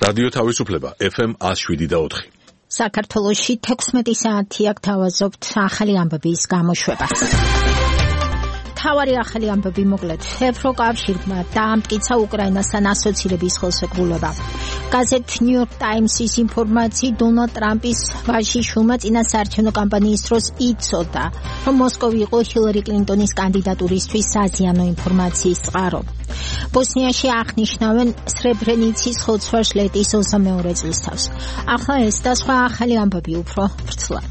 რადიო თავისუფლება FM 107.4. საქართველოში 16 საათი აქ თავაზობთ ახალი ამბების გამოშვებას. თავარი ახალი ამბები მოკლედ. ევროკავშირმა დაამტკიცა უკრაინასთან ასოცირების ხელშეკრულება. გაზეთ New York Times-ის ინფორმაციით დონალდ ტრამპის ვაჟიშვილმა წინასაარჩევნო კამპანიის დროს იცოდა, რომ მოსკოვი იყო ჰილარი კლინტონის კანდიდატურისთვის საზიანო ინფორმაციის წყარო. ბოსნიაში აღნიშნავენ სრებრენიცის ხოცვა-ჟლეტის 22 წლისთავს. ახლა ეს და სხვა ახალი ამბები უფრო ვრცლად.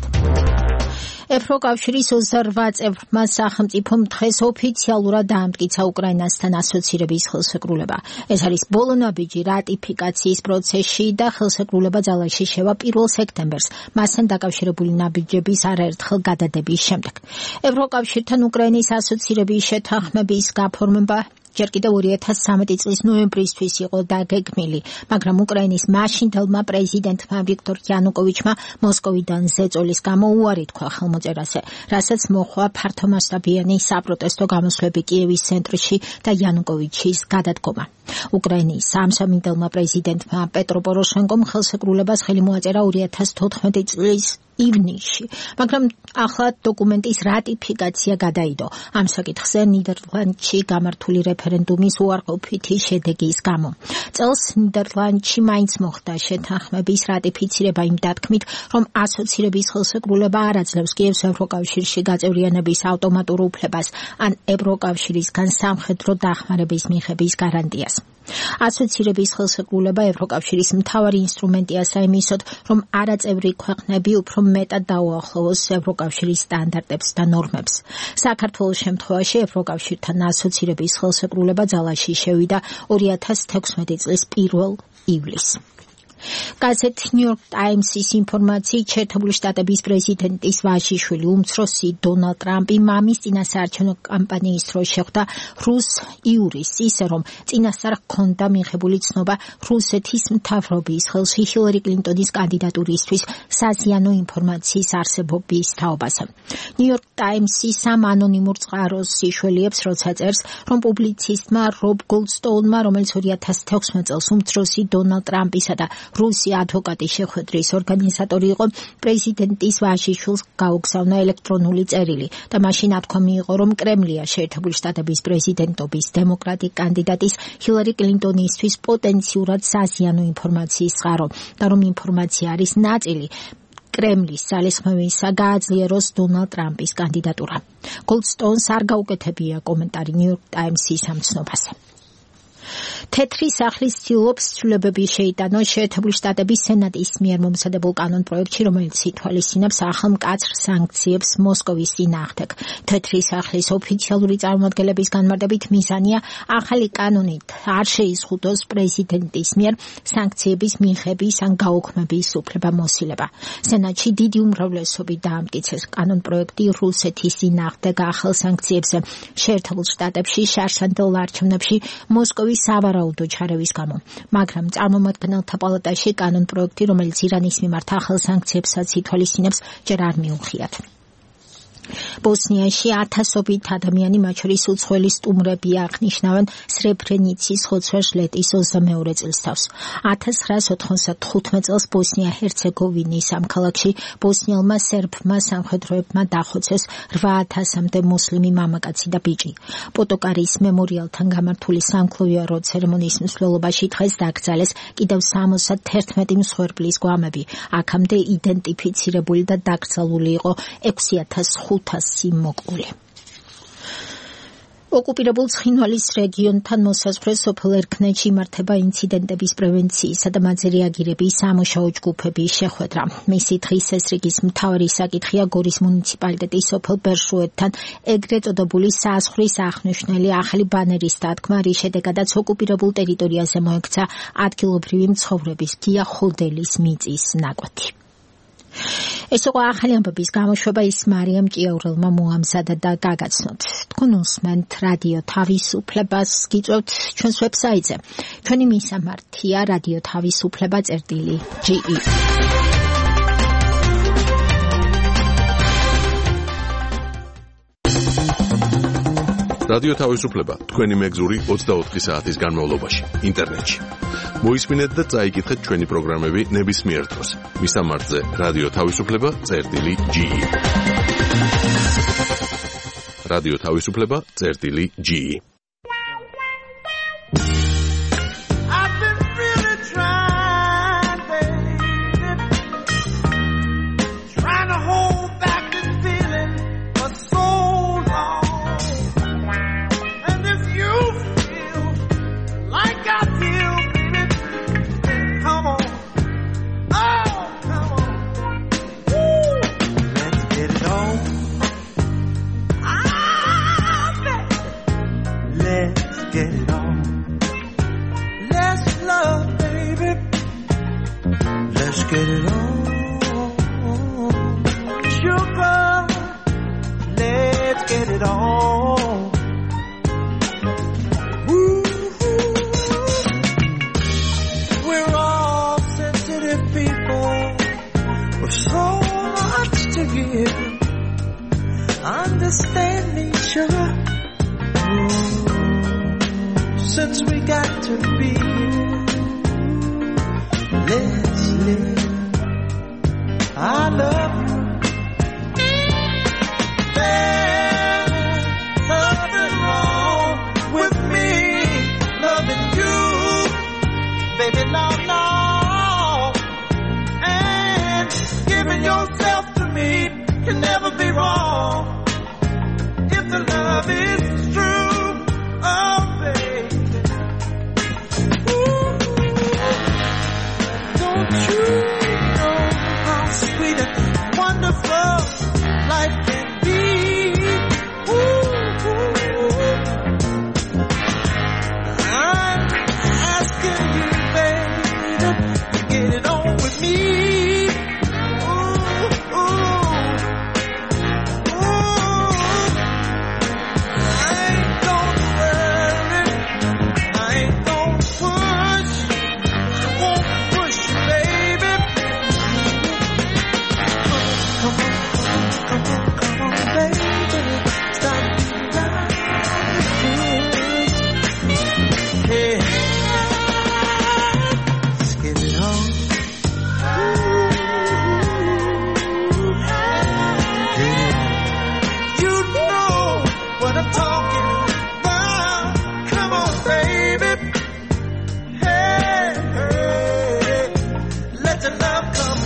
ევროკავშირის 28 წევრმა სახელმწიფომ დღეს ოფიციალურად დაამტკიცა უკრაინასთან ასოცირების ხელშეკრულება. ეს არის ბოლო ნაბიჯი რატიფიკაციის პროცესში და ხელშეკრულება ძალაში შევა 1 სექტემბერს, მასთან დაკავშირებული ნაბიჯების არაერთხელ გადადების შემდეგ. ევროკავშირთან უკრაინის ასოცირების შეთანხმების გაფორმება ჯერ კიდევ 2013 წლის ნოემბრისთვის იყო დაგეგმილი, მაგრამ უკრაინის მაშინდელმა პრეზიდენტმა ვიქტორ იანუკოვიჩმა მოსკოვიდან ზეწოლის გამო უარი თქვა ხელმოწერაზე, რასაც მოჰყვა ფართომასშტაბიანი საპროტესტო გამოსვლები კიევის ცენტრში და იანუკოვიჩის გადადგომა. უკრაინის სამშაბათელმა პრეზიდენტმა პეტრო პოროშენკომ ხელშეკრულებას ხელი მოაწერა 2014 წლის ივნისში, მაგრამ ახლა დოკუმენტის რატიფიკაცია გადაიდო. ამ საკითხზე ნიდერლანდში გამართული რეფერენდუმის უარყოფითი შედეგის გამო. წელს ნიდერლანდში მაინც მოხდა შეთანხმების რატიფიცირება იმ დათქმით, რომ ასოცირების ხელშეკრულება არ აძლევს კიევს ევროკავშირში გაწევრიანების ავტომატურ უფლებას ან ევროკავშირისგან სამხედრო დახმარების მიღების გარანტიას. ასოცირების ხელშეკრულება ევროკავშირის მთავარი ინსტრუმენტია საიმისოდ, რომ არაწევრი ქვეყნები უფრო მეტად დაუახლოვოს ევროკავშირის სტანდარტებს და ნორმებს. საქართველოს შემთხვევაში ევროკავშირთან ასოცირების ხელშეკრულება ძალაში შევიდა 2016 წლის 1 ივლისს. გაზეთ New York Times-ის ინფორმაციით შეერთებული შტატების პრეზიდენტის ვაჟიშვილი უმცროსი დონალდ ტრამპი მამის წინასაარჩევნო კამპანიის დროს შეხვდა რუს იურის, ისე რომ წინასწარ ჰქონდა მიღებული ცნობა რუსეთის მთავრობის ხელში ჰილარი კლინტონის კანდიდატურისთვის საზიანო ინფორმაციის არსებობის თაობაზე. New York Times-ის ამ ანონიმურ წყაროს სიშველიებს, როცა წერს, რომ პუბლიცისტმა რობ გოლდსტოუნმა, რომელიც 2016 წელს უმცროსი დონალდ ტრამპისა და რუსი ადვოკატის შეხვედრის ორგანიზატორი იყო, პრეზიდენტის ვაჟიშვილს გაუგზავნა ელექტრონული წერილი და მაშინ ათქომი იყო, რომ კრემლია შეერთებული შტატების პრეზიდენტობის დემოკრატი კანდიდატის ჰილარი კლინტონისთვის პოტენციურად საზიანო ინფორმაციის წყარო და რომ ინფორმაცია არის ნაწილი კრემლის ძალისხმევისა გააძლიეროს დონალდ ტრამპის კანდიდატურა. გოლდსტოუნს არ გაუკეთებია კომენტარი New York Times-ის ამ ცნობაზე. თეთრი სახლის ცდილობს ცვლილებების შეიტანოს შეერთებული შტატების სენატის მიერ მომზადებულ კანონპროექტში, რომელიც ითვალისწინებს ახლმკაცრ სანქციებს მოსკოვის წინააღმდეგ. თეთრი სახლის ოფიციალური წარმომადგენლების განმარტებით მიზანია ახალი კანონით არ შეიზღუდოს პრეზიდენტის მიერ სანქციების მიღების ან გაუქმების უფლებამოსილება. სენატში დიდი უმრავლესობით დაამტკიცეს კანონპროექტი რუსეთის წინააღმდეგ ახალ სანქციებზე შეერთებულ შტატებში შარშანდელ არჩევნებში მოსკოვის სავარაუდო ჩარევის გამო, მაგრამ წარმომადგენელთა პალატაში კანონპროექტი, რომელიც ირანის მიმართ ახალ სანქციებსაც ითვალისწინებს, ჯერ არ მიუღიათ. ბოსნიაში ათასობით ადამიანი, მათ შორის უცხოელი სტუმრები აღნიშნავენ სრებრენიცის ხოცვა-ჟლეტის 22 წლისთავს. 1995 წელს ბოსნია-ჰერცეგოვინის ამ ქალაქში ბოსნიელმა სერბმა სამხედროებმა დახოცეს 8000-მდე მუსლიმი მამაკაცი და ბიჭი. პოტოკარის მემორიალთან გამართული სამკლავიარო ცერემონიის მსვლელობაში დღეს დაკრძალეს კიდევ 71 მსხვერპლის გვამები. აქამდე იდენტიფიცირებული და დაკრძალული იყო 6500 მოკლული. ოკუპირებულ ცხინვალის რეგიონთან მოსაზღვრე სოფელ ერქნეთში იმართება ინციდენტების პრევენციისა და მათზე რეაგირების სამუშაო ჯგუფების შეხვედრა. მისი დღის წესრიგის მთავარი საკითხია გორის მუნიციპალიტეტის სოფელ ბერშუეთთან ეგრეთ წოდებული საზღვრის აღნიშნული ახალი ბანერის დადგმა, რის შედეგადაც ოკუპირებულ ტერიტორიაზე მოექცა ადგილობრივი მცხოვრების გია ხოდელის მიწის ნაკვეთი. ეს იყო ახალი ამბების გამოშვება, ის მარიამ ჭიაურელმა მოამზადა და გაგაცნოთ. თქვენ უსმენთ რადიო თავისუფლებას, გიწევთ ჩვენს ვებსაიტზე. ჩვენი მისამართია რადიო თავისუფლება.ge. რადიო თავისუფლება თქვენი მეგზური 24 საათის განმავლობაში ინტერნეტში. მოისმინეთ და წაიკითხეთ ჩვენი პროგრამები ნებისმიერ დროს. მისამართზე რადიო თავისუფლება.ge. რადიო თავისუფლება.ge. Get it on, sugar, let's get it on. Ooh, we're all sensitive people with so much to give. Understand me, sugar. Ooh, since we got to be, let's live. I love you. There's nothing wrong with me loving you, baby, no, no. And giving yourself to me can never be wrong if the love is true. Oh, baby. Ooh, don't you? Sweet and wonderful life can be. Ooh, I'm asking you, baby, to get it on with me. Ooh, I ain't gonna worry, I ain't gonna push, I won't push you, baby. Come on, baby, stop hey, let's get it on. You know what I'm talking about. Come on, baby. Hey, hey, let your love come.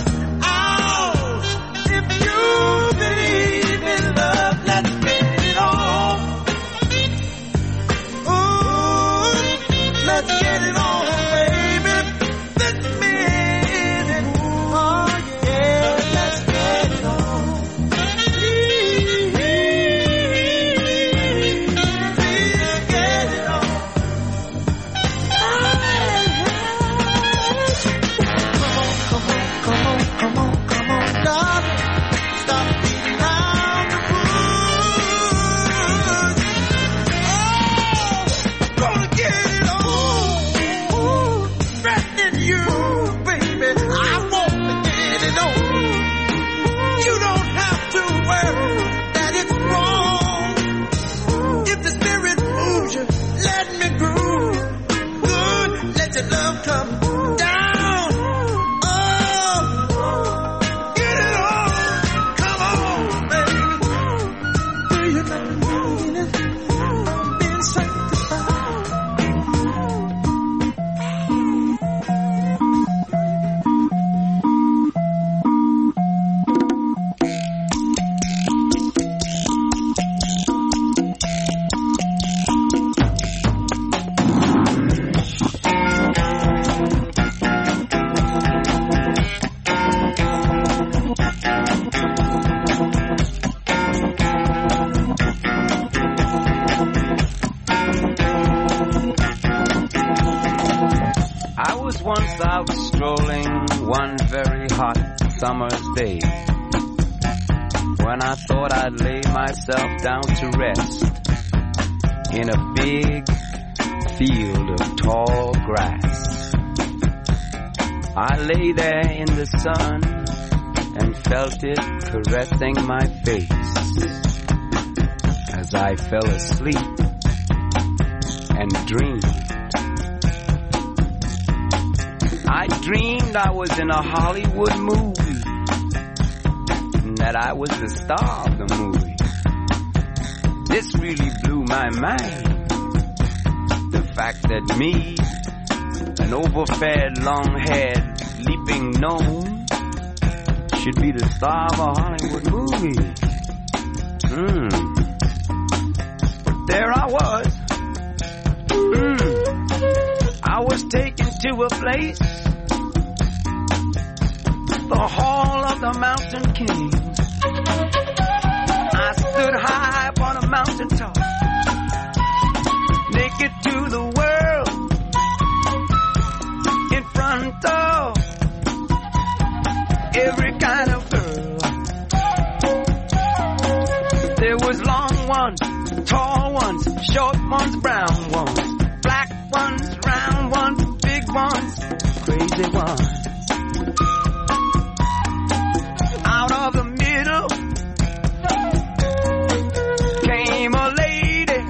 Once out strolling one very hot summer's day, when I thought I'd lay myself down to rest in a big field of tall grass. I lay there in the sun and felt it caressing my face. As I fell asleep, and dreamed. I dreamed I was in a Hollywood movie, and that I was the star of the movie. This really blew my mind. The fact that me, an overfed, long-haired, leaping gnome, should be the star of a Hollywood movie. But there I was. I was taken to a place, the Hall of the Mountain King. I stood high upon a mountain top, naked to the world, in front of every kind of girl. There was long ones, tall ones, short ones, brown ones, black ones, round ones, big ones, crazy ones. Out of the middle came a lady.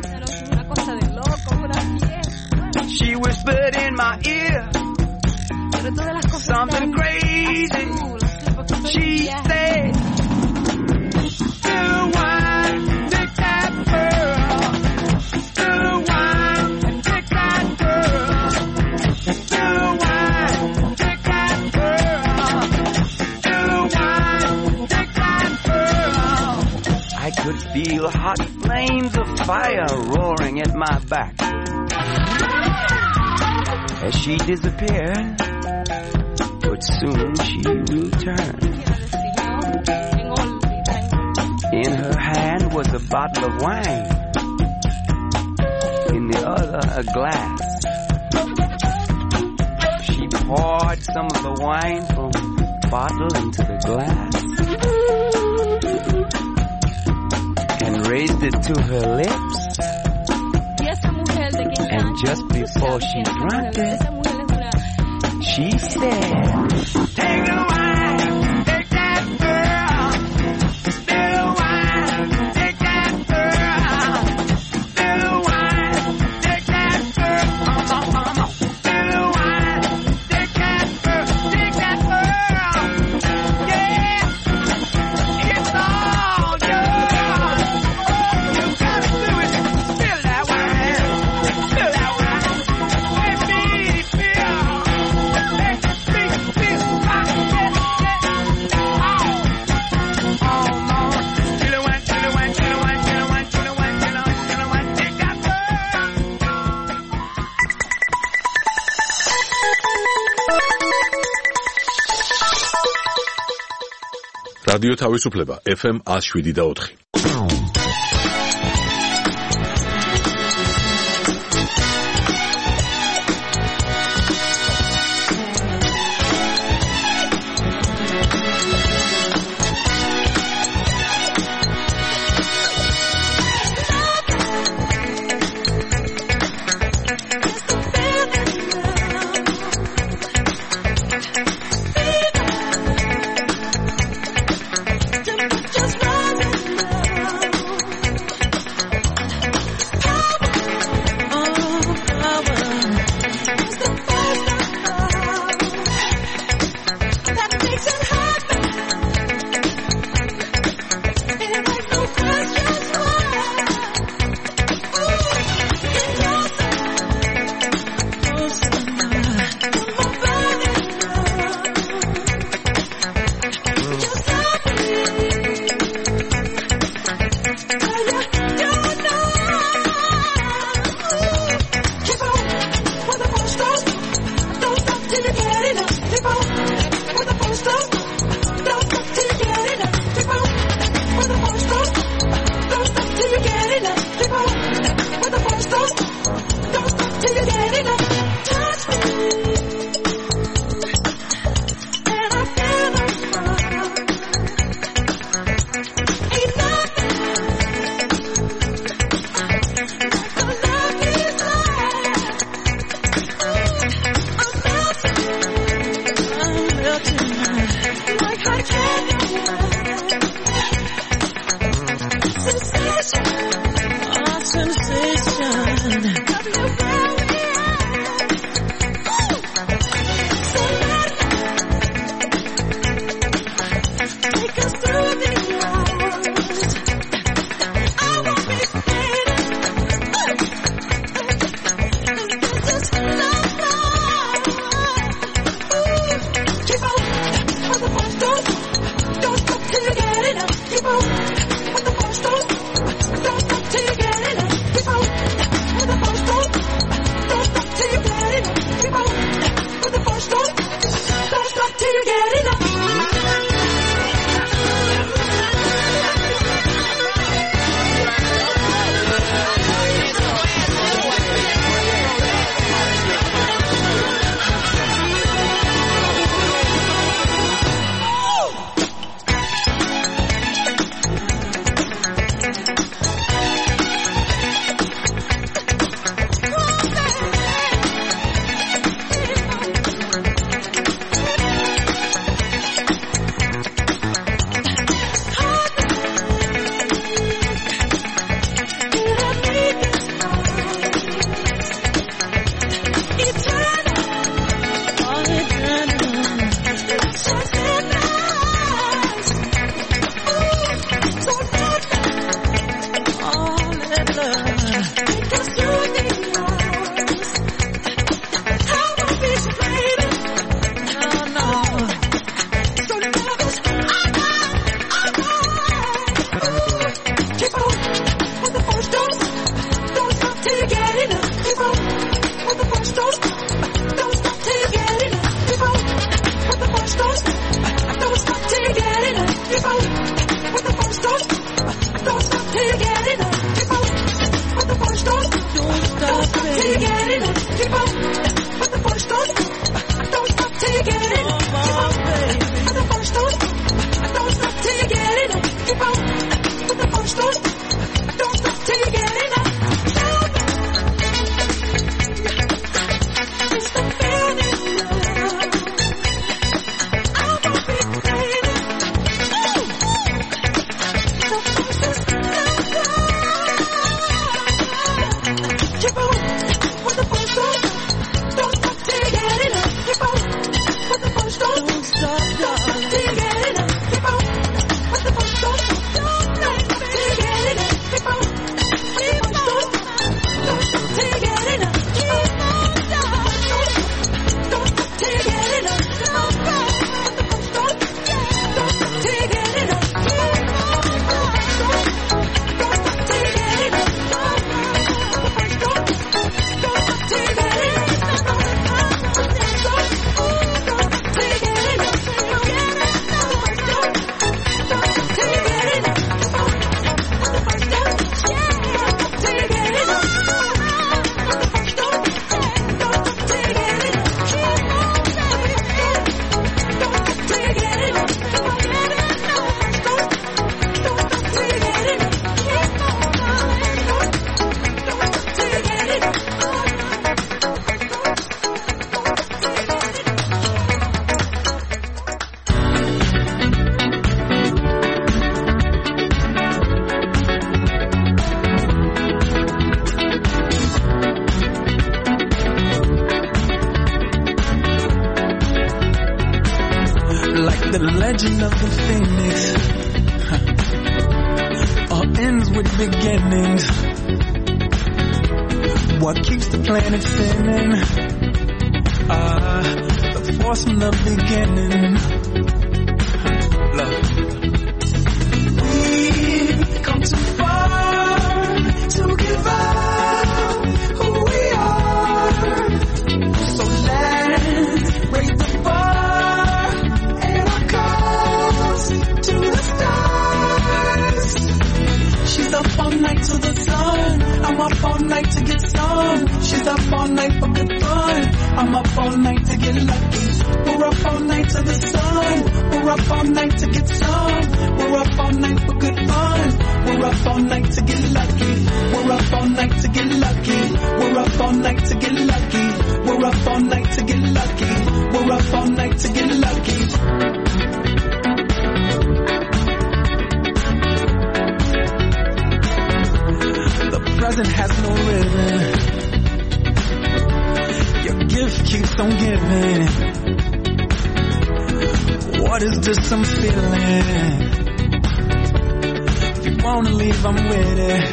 She whispered in my ear something crazy. She said, "Still wine, take that girl. Still wine, take that girl. Still wine, take that girl. Still wine, take that girl." I could feel hot flames of fire roaring at my back as she disappeared, but soon she returned. In her hand was a bottle of wine, in the other a glass. She poured some of the wine from the bottle into the glass and raised it to her lips. And just before she drank it, she said, "Take the wine, take that girl. Still wine, take that girl. Still wine, take that girl. Still wine, take that girl, take that girl. Yeah, it's all yours. You gotta do it. Spill that wine, spill that wine. Let me feel. რადიო თავისუფლება FM 107.4. the legend of the phoenix all ends with beginnings. What keeps the planet spinning? The force from the beginning. Love. We've come too far to give up who we are. So let's raise the bar and our cause to the stars. She's up all night to the sun. I'm up all night to get some. She's up all night for good fun. I'm up all night to get lucky. We're up all night to the sun. We're up all night to get some. We're up all night for good fun. We're up all night to get lucky. We're up all night to get lucky. We're up all night to get lucky. We're up all night to get lucky. We're up all night to get lucky. The present has no rhythm. Your gift keeps on giving. What is this I'm feeling? If you wanna leave, I'm with it.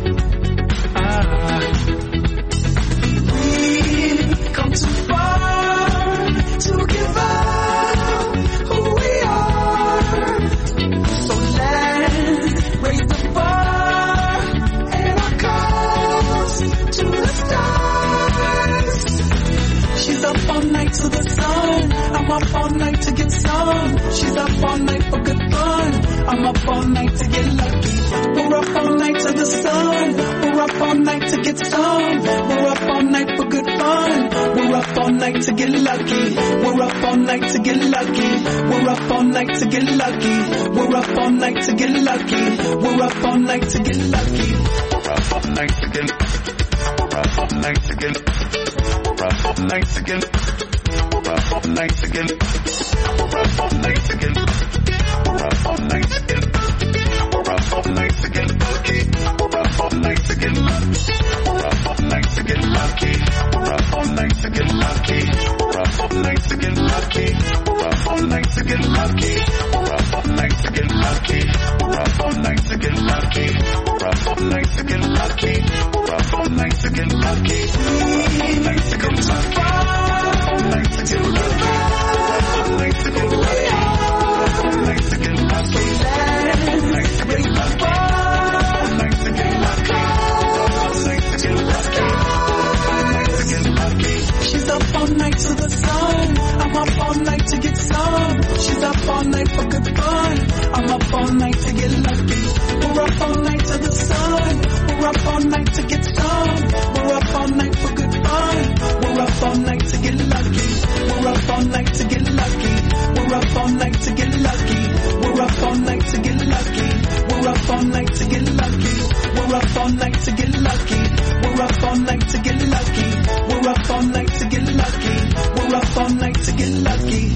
We've come too far to give up who we are. So let's raise the bar and our cause to the stars. She's up all night to the sun. I'm up all night to get some. She's up all night for good fun. I'm up all night to get lucky. We're up all night to the sun. We're up all night to get some. We're up all night for good fun. We're up all night to get lucky. We're up all night to get lucky. We're up all night to get lucky. We're up all night to get lucky. We're up all night to get lucky. We're up all night to get. We're up all night to get. We're up all night to get. We're up all night to get. We're up all night to get. We're up all night to get. We're up all night to get lucky. We're up all night to get lucky. We're up all night to get lucky. We're up all night to get lucky. We're up all night to get lucky. We're up all night to get lucky. We're up all night to get lucky. We're up all night to get lucky. We're up all night to get lucky. We're up all night to get lucky. We're up all night to get lucky. All night to get lucky. All night to get lucky. All night to get lucky. All night to get lucky. All night to get lucky. All night to get lucky. All night to get lucky. She's up all night to the sun. I'm up all night to get some. She's up all night for good fun. I'm up all night to get lucky. We're up all night to the sun. We're up all night to get some. We're up all night for good fun. We're up all night to get lucky. We're up all night to get lucky. We're up all night to get lucky. We're up all night to get lucky. We're up all night to get lucky. We're up all night to get lucky. We're up all night to get lucky. We're up all night to get lucky. We're up all night to get lucky.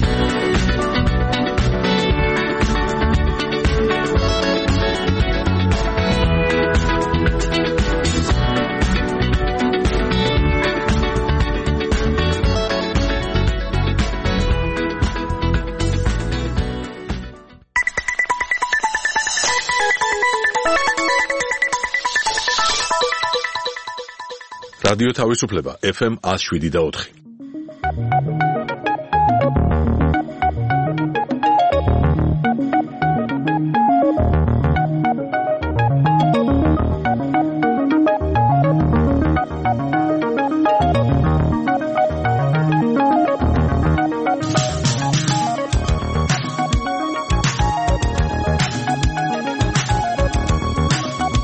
რადიო თავისუფლება FM 107.4.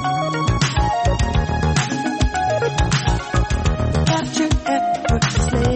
Capture effortlessly.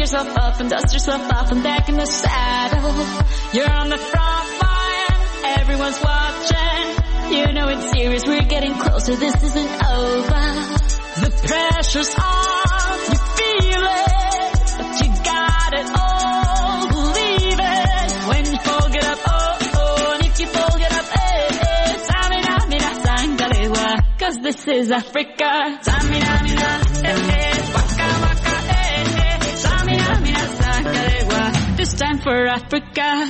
yourself up and dust yourself off and back in the saddle. You're on the front line, everyone's watching. You know it's serious, we're getting closer, this isn't over. The pressure's on, you feel it, but you got it all, believe it. When you fold it up, oh, oh, and if you fold it up, Samina, mina, sangalewa, 'cause this is Africa. Samina, mina, waka, waka, Samina, mina, sangalewa, this time for Africa.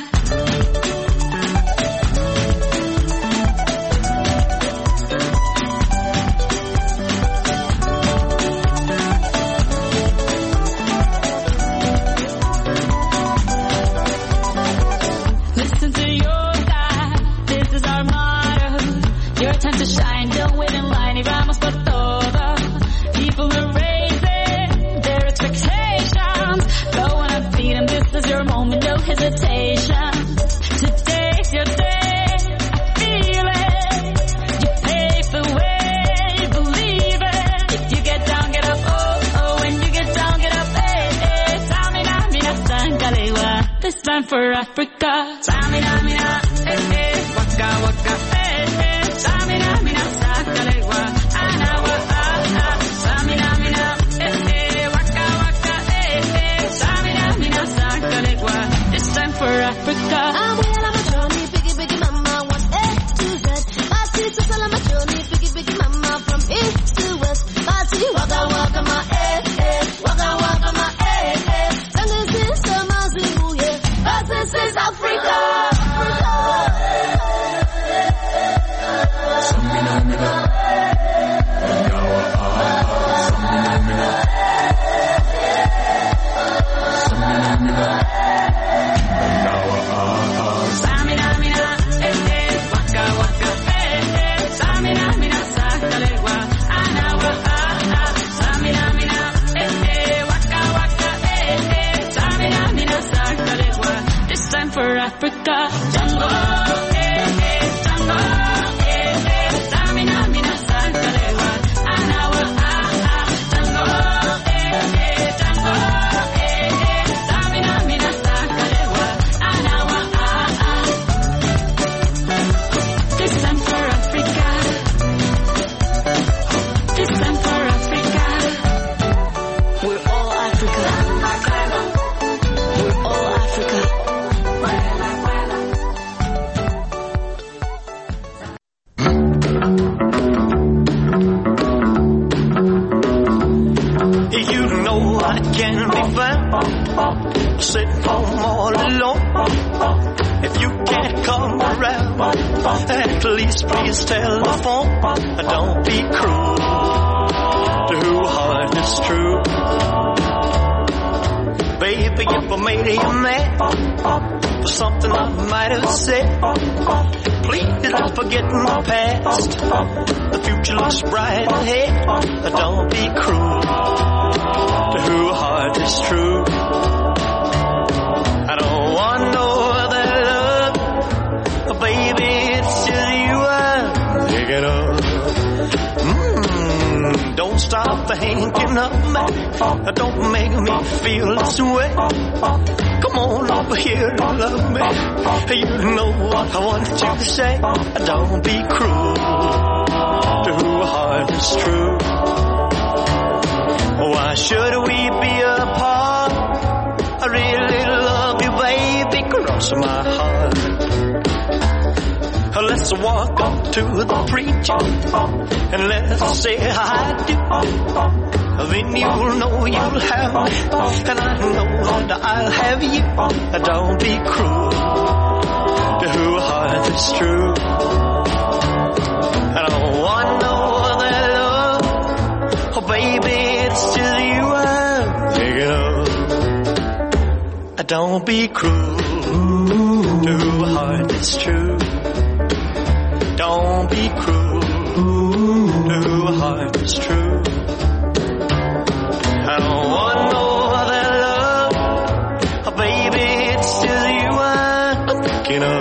Time to shine, don't wait in line, y vamos por todo. People are raising their expectations. Go on and feed them, this is your moment, no hesitation. Today's your day, I feel it. You pave the way, believe it. If you get down, get up, oh, oh. When you get down, get up, hey, hey. Samina, mina, sangalewa, this time for Africa. Samina, mina, hey, hey. Waka, waka, hey, hey. Samina, mina, sangalewa, anawa, Samina, mina, waka, waka, Samina, mina, sangalewa, this time for Africa. I'm well on my journey, biggie, biggie mama, one A to Z. My sister's all on my journey, biggie, biggie mama, from east to west. My city, waka, waka, my waka, waka, my Sangin' sister, my Zimbabwe, yeah. This is Africa. For Africa, Jungle, Jungle, Samina, mina, sangalewa, anawa, Jungle, Jungle, Samina, mina, sangalewa, anawa, this time for Africa, this time for Africa, we're all Africa, we're all Africa. I can be found sitting home all alone. If you can't come around, at least please telephone. Don't be cruel to who heart is true. Baby, if I made you mad for something I might have said, please don't forget my past. The future looks bright ahead. Don't be cruel to who heart is true. I don't want no other love, baby, it's just you I'm thinking of. Don't stop thinking of me, don't make me feel this way. Come on over here and love me, you know what I want you to say. Don't be cruel to who heart is true. Why should we be apart? I really love you, baby, cross my heart. Let's walk up to the preacher and let's say I do. Then you'll know you'll have me, and I know that I'll have you. Don't be cruel to who heart is true. I don't want no other love, oh baby, it's just you I'm thinking of. Don't be cruel to who heart is true. Don't be cruel to who heart is true. I don't want no other love, oh baby, it's just you I'm thinking of.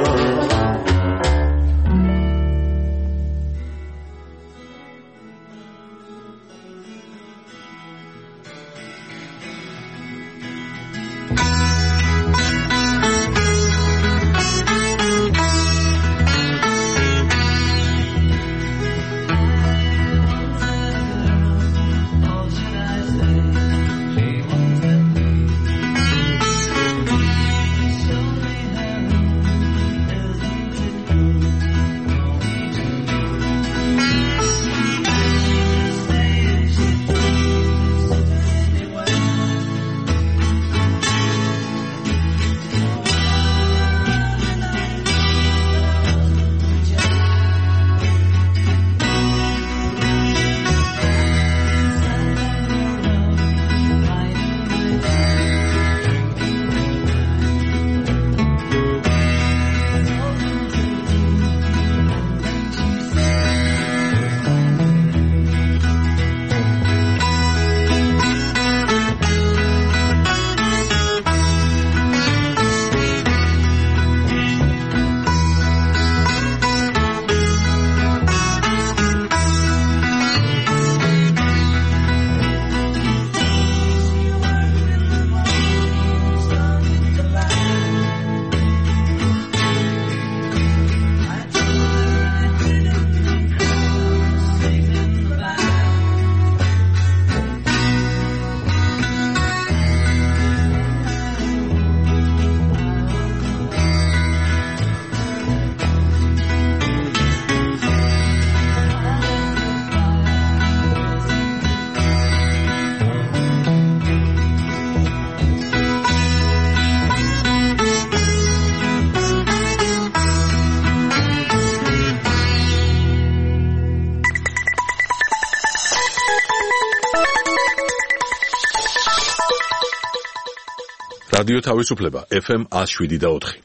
რადიო თავისუფლება FM 107.4.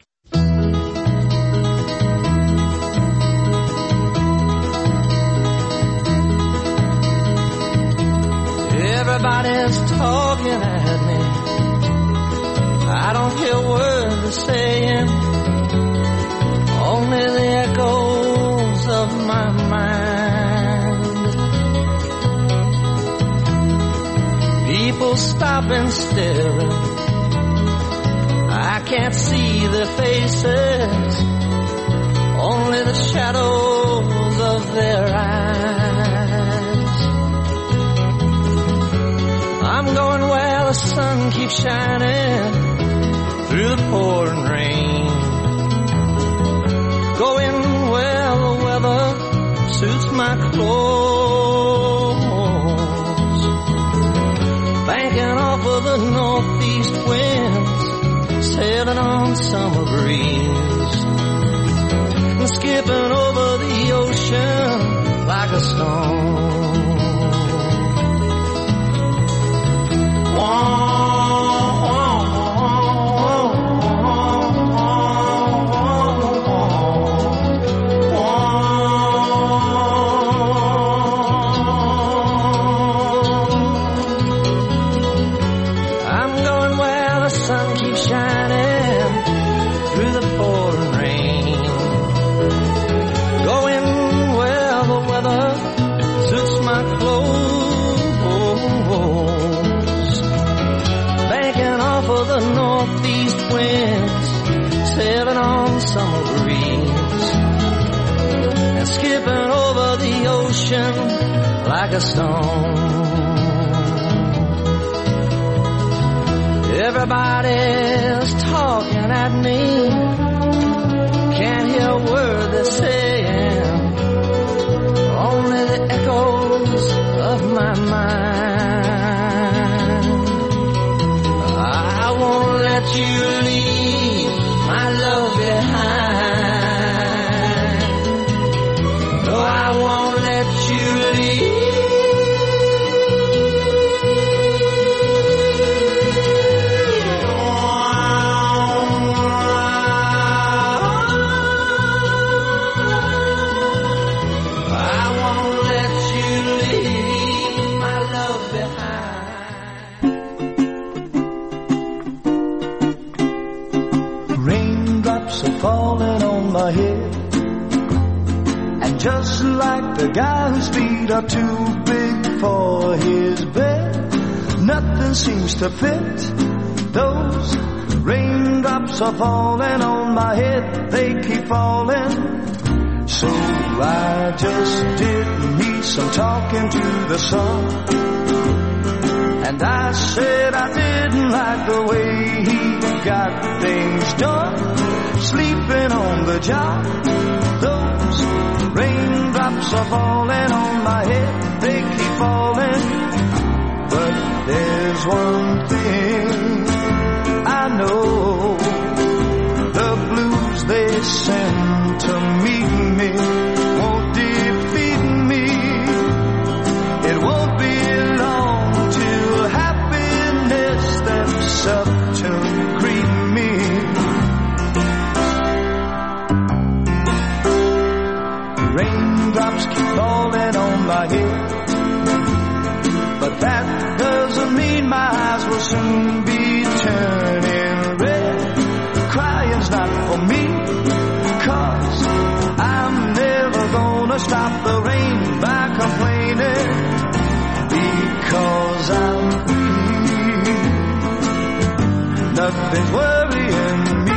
Everybody's talking at me. I don't hear words they're saying, only the echoes of my mind. People stopping still, I can't see their faces, only the shadows of their eyes. I'm going where the sun keeps shining through the pouring rain, going where the weather suits my clothes, banking off of the northeast winds, sailing on summer breeze, and skipping over the ocean like a stone. Summer breeze and skipping over the ocean like a stone. Everybody's talking at me, can't hear a word they're saying, only the echoes of my mind. I won't let you leave my love behind. No, I won't let you leave. I won't let you leave my love behind. Raindrops are falling on my head, and just like the guy whose feet are too big for his bed, nothing seems to fit. Those raindrops are falling on my head, they keep falling. So I just did me some talking to the sun, and I said I didn't like the way he got things done, sleeping on the job. Those raindrops are falling on my head, they keep falling. But there's one thing I know, the blues they send to meet me won't defeat me. It won't be long till happiness steps up to greet me. Raindrops keep falling on my head, but that doesn't mean my eyes will soon be turning red. Crying's not for me, 'cause I'm never gonna stop the rain by complaining, because I'm free. Nothing's worrying me.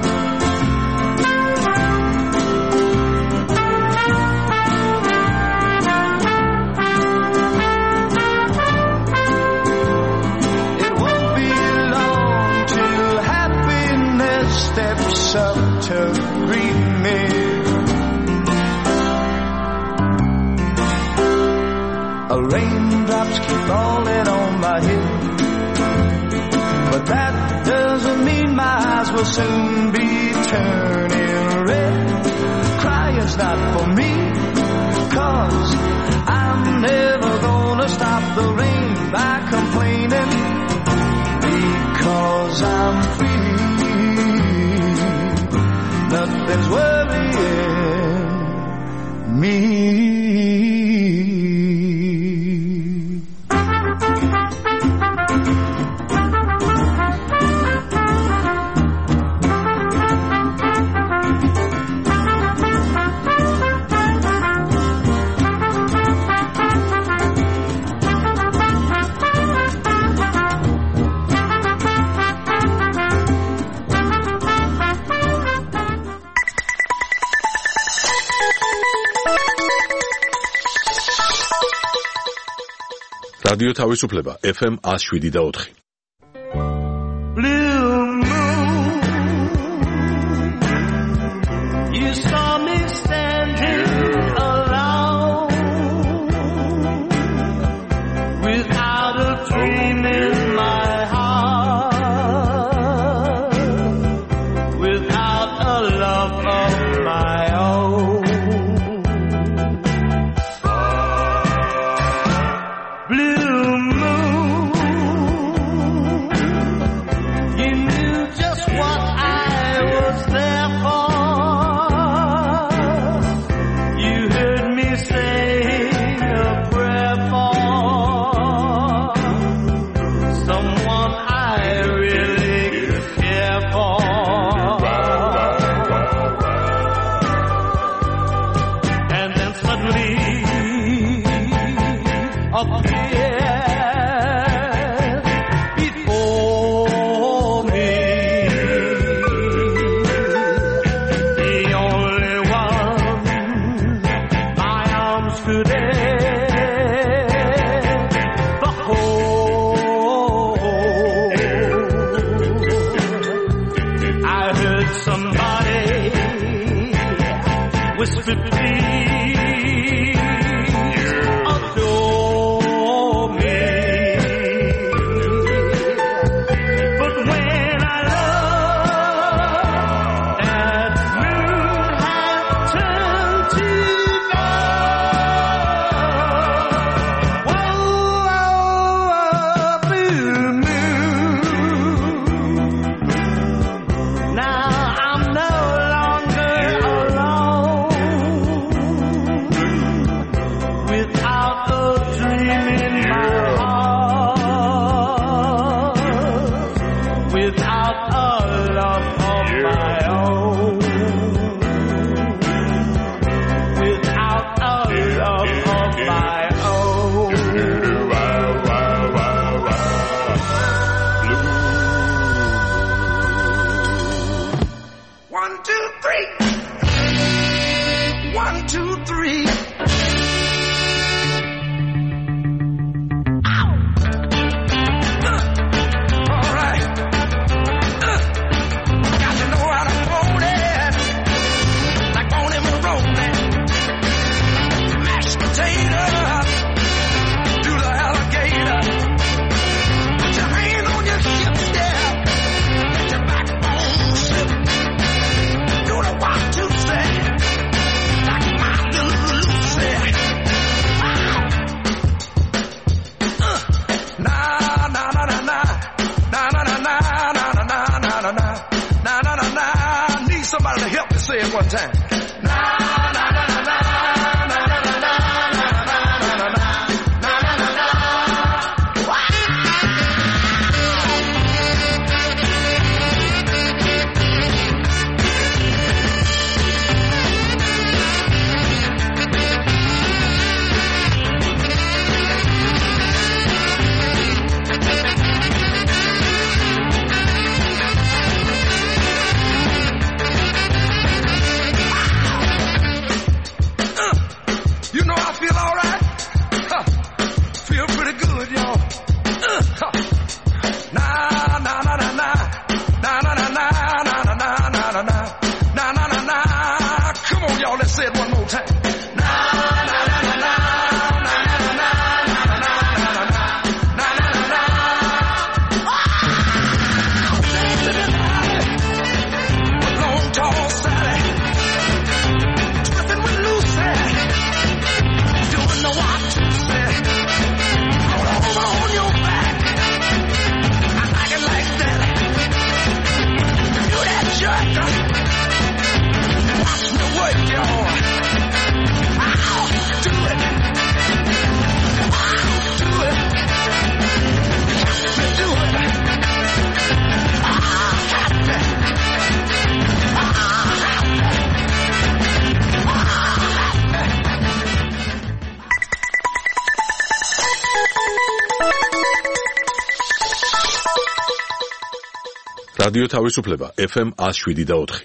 Steps up to greet me. Raindrops keep falling on my head, but that doesn't mean my eyes will soon be turning red. Crying's not for me, 'cause I'm never gonna stop the rain by complaining, because I'm something's worrying me. რადიო თავისუფლება FM 107.4. Blue moon, you saw me standing alone, without a dream in my heart, without a love of my own. რადიო თავისუფლება FM 107.4.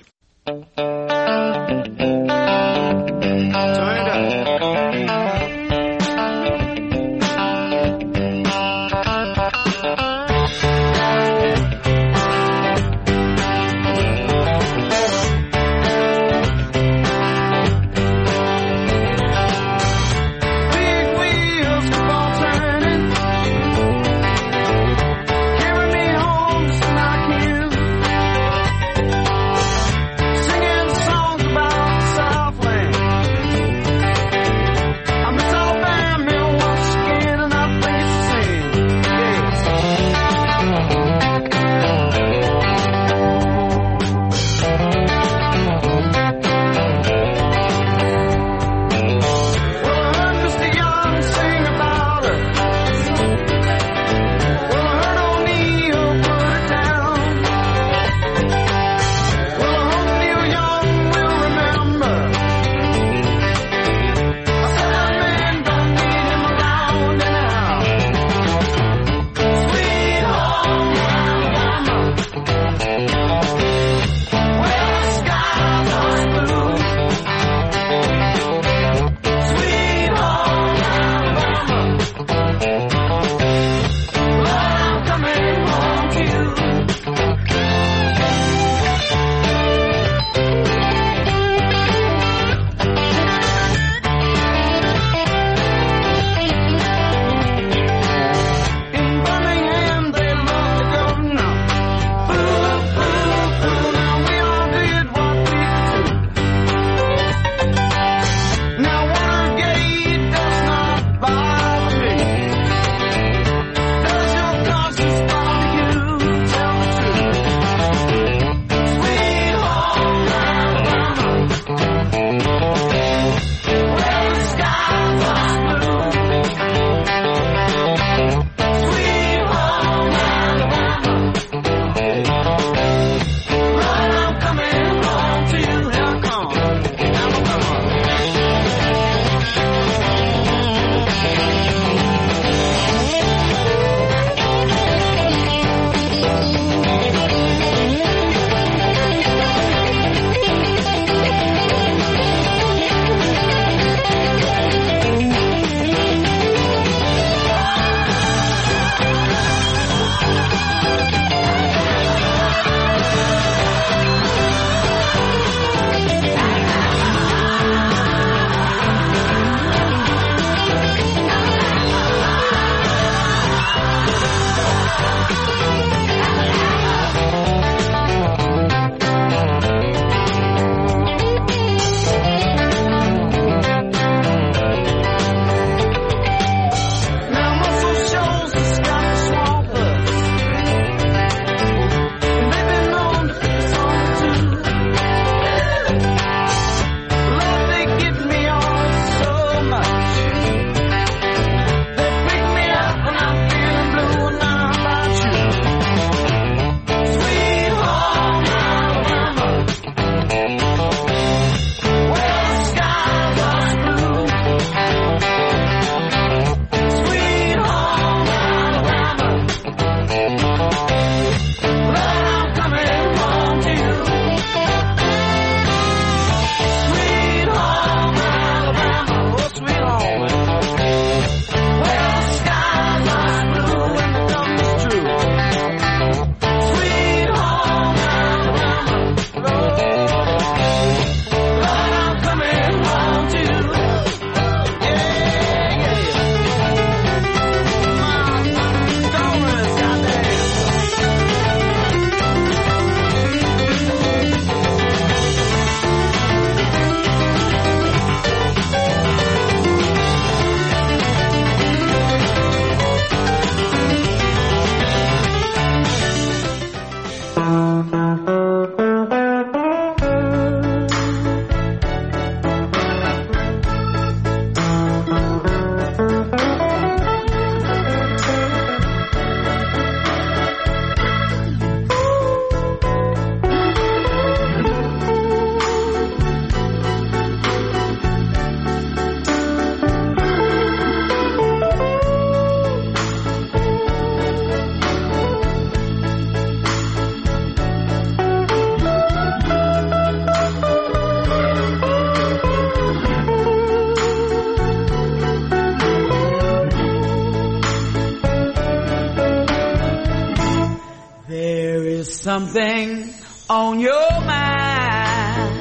something on your mind.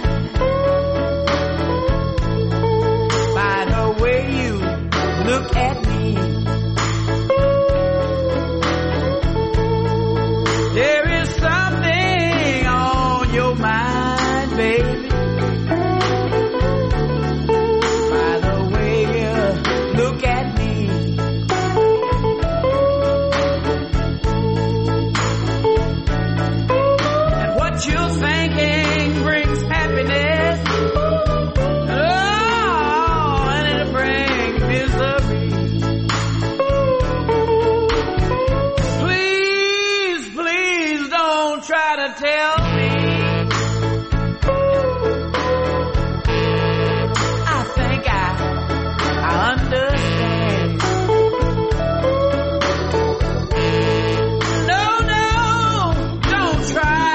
By the way you look at me, there is something on your mind, baby. By the way you look at me. You're thinking brings happiness, oh, and it brings misery. Please, please don't try to tell me. I think I understand. No, don't try.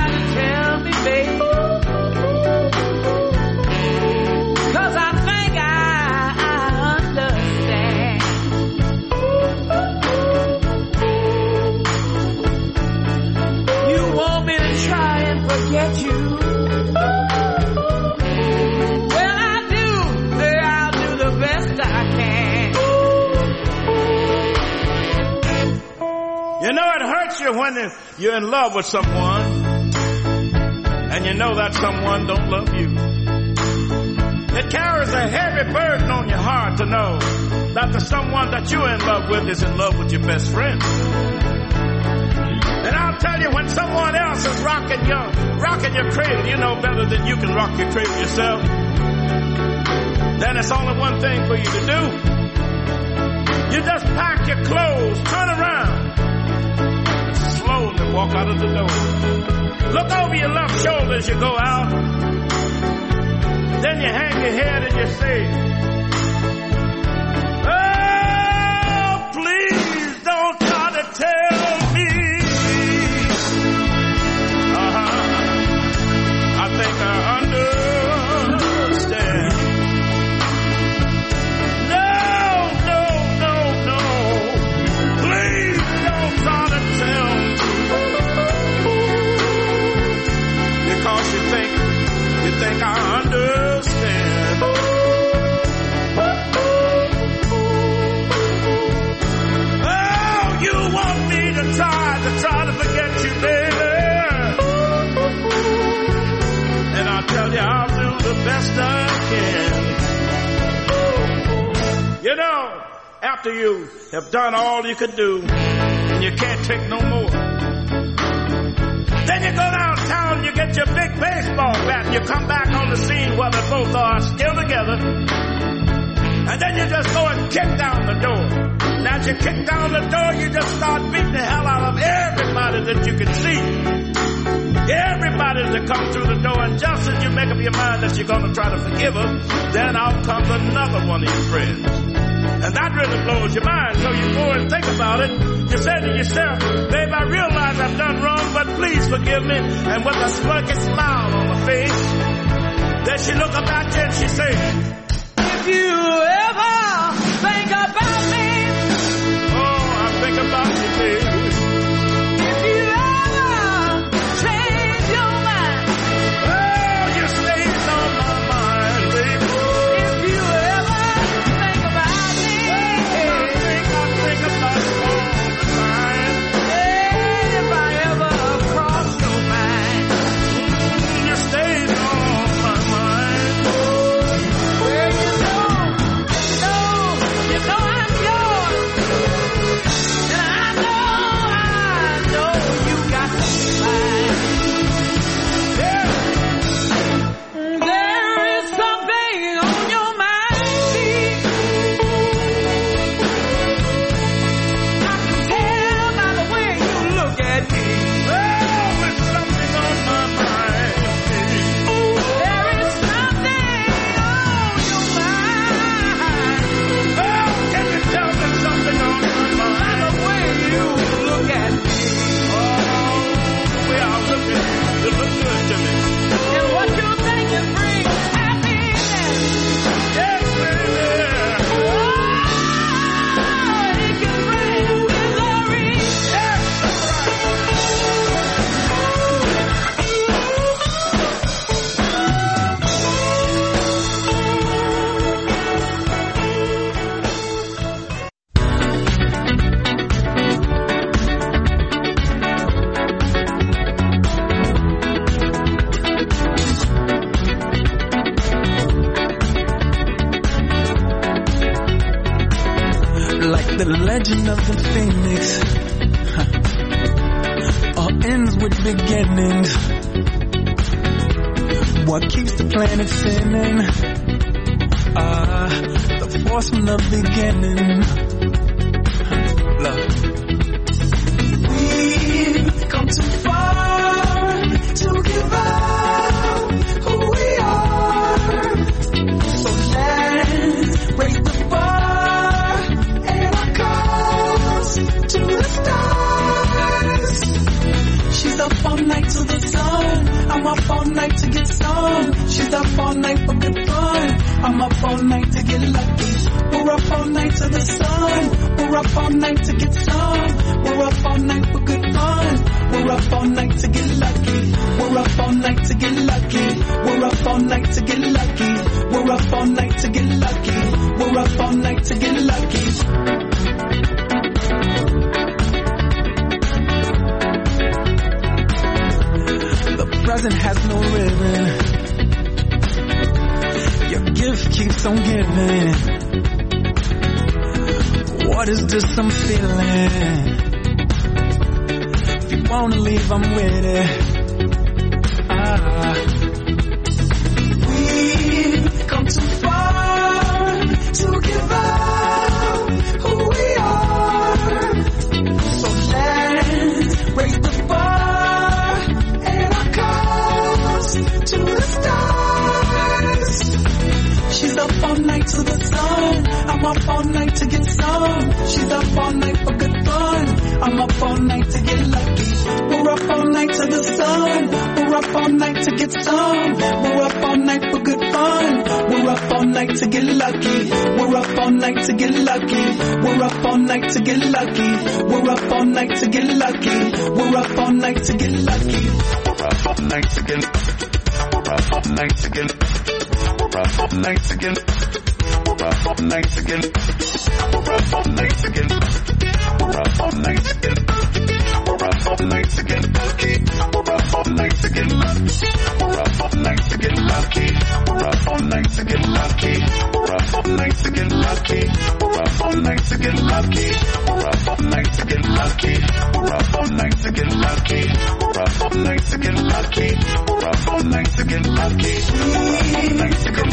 Cause I think I understand. You want me to try and forget you? Well, I do. I'll do the best I can. You know it hurts you when you're in love with someone and you know that someone don't love you. It carries a heavy burden on your heart to know that the someone that you're in love with is in love with your best friend. And I'll tell you, when someone else is rocking your cradle, you know better than you can rock your cradle yourself. Then it's only one thing for you to do. You just pack your clothes, turn around, and slowly walk out of the door. Look over your left shoulder as you go out. Then you hang your head and you say, oh, please don't try to tell me. I think I understand. No. Please don't try to tell me. Because you think I understand. Oh, you want me to try to forget you, baby. And I tell you, I'll do the best I can. You know, after you have done all you could do, and you can't take no more, then you go downtown, you get your big baseball bat, and you come back on the scene where they both are still together. And then you just go and kick down the door. Now as you kick down the door, you just start beating the hell out of everybody that you can see. Everybody that comes through the door, and just as you make up your mind that you're going to try to forgive her, then out comes another one of your friends. And that really blows your mind, so you go and think about it. You say to yourself, babe, I realize I've done wrong, but please forgive me. And with a smirky smile on her face, then she look up at you and she say, if you ever think about me, oh, I think about you, baby. If you ever change your mind, oh, you stays on my mind, baby. If you ever think about me, I think about you all the time. And if I ever cross your mind, you stays on my mind. Well, The legend of the phoenix all ends with beginnings. What keeps the planet spinning? The force from the beginning. Love. We've come too far to give up who we are. So let's raise the bar and our cause to the stars. She's up all night to the sun. I'm up all night to get some. She's up all night for good fun. I'm up all night to get lucky. We're up all night to the sun. We're up all night to get some. We're up all night for good fun. We're up all night to get lucky. We're up all night to get lucky. We're up all night to get lucky. We're up all night to get lucky. We're up all night to get lucky. The present has no ribbon. Your gift keeps on giving. What is this I'm feeling? If you wanna leave, I'm with it. We've come too far to give up who we are. So let's raise the bar and our cause to the stars. She's up all night to the sun. I'm up all night to get some. She's up all night for good fun. I'm up all night to get lucky. We're up all night to the sun. We're up all night to get some. We're up all night for good fun. We're up all night to get lucky. We're up all night to get lucky. We're up all night to get lucky. We're up all night to get lucky. We're up all night to get lucky. We're up all night again. We're up all night again. We're up all night again. We're up all night again. We're up all night again. We're up all night again. We're up all night again. We're up all night again. We're up all night again. We're up all night again. We're up all night again. We're up all night again. We're up all night again. We're up all night again. We're up all night again. We're up all night again. We're up all night again. We're up all night again.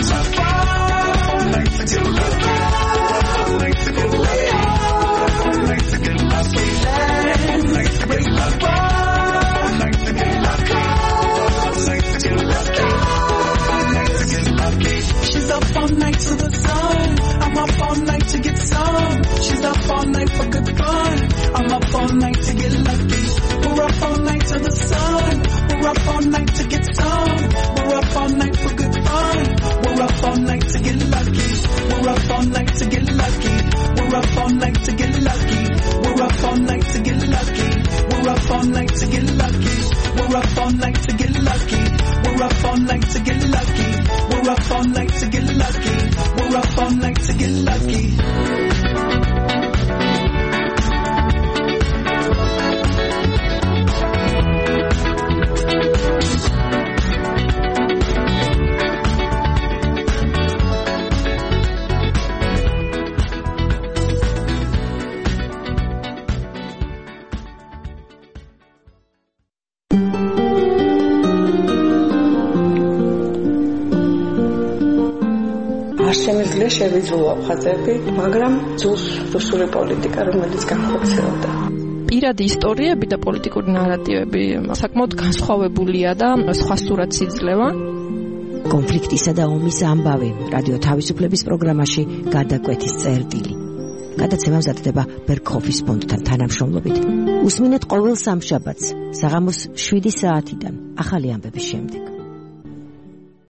She's up all night to the sun. I'm up all night to get some. She's up all night for good fun. I'm up all night to get lucky. We're up all night to the sun. We're up all night to get some. We're up all night for good fun. We're up all night to get lucky. We're up all night to get lucky. We're up all night to get lucky. We're up all night to get lucky. We're up all night to get lucky. We're up all night to get lucky. We're up all night to get lucky. We're up all night to get lucky. We're up all night to get lucky. შემიძლია შევიძულო აფხაზები, მაგრამ ძულს რუსული პოლიტიკა, რომელიც განხორციელდა. პირადი ისტორიები და პოლიტიკური ნარატივები საკმაოდ განსხვავებულია და სხვა სურათს იძლევა. კონფლიქტისა და ომის ამბავი რადიო თავისუფლების პროგრამაში გადაკვეთის წერტილი. გადაცემა მზადდება ბერქოფის ფონდთან თანამშრომლობით. უსმინეთ ყოველ სამშაბათს საღამოს 7 საათიდან ახალი ამბების შემდეგ.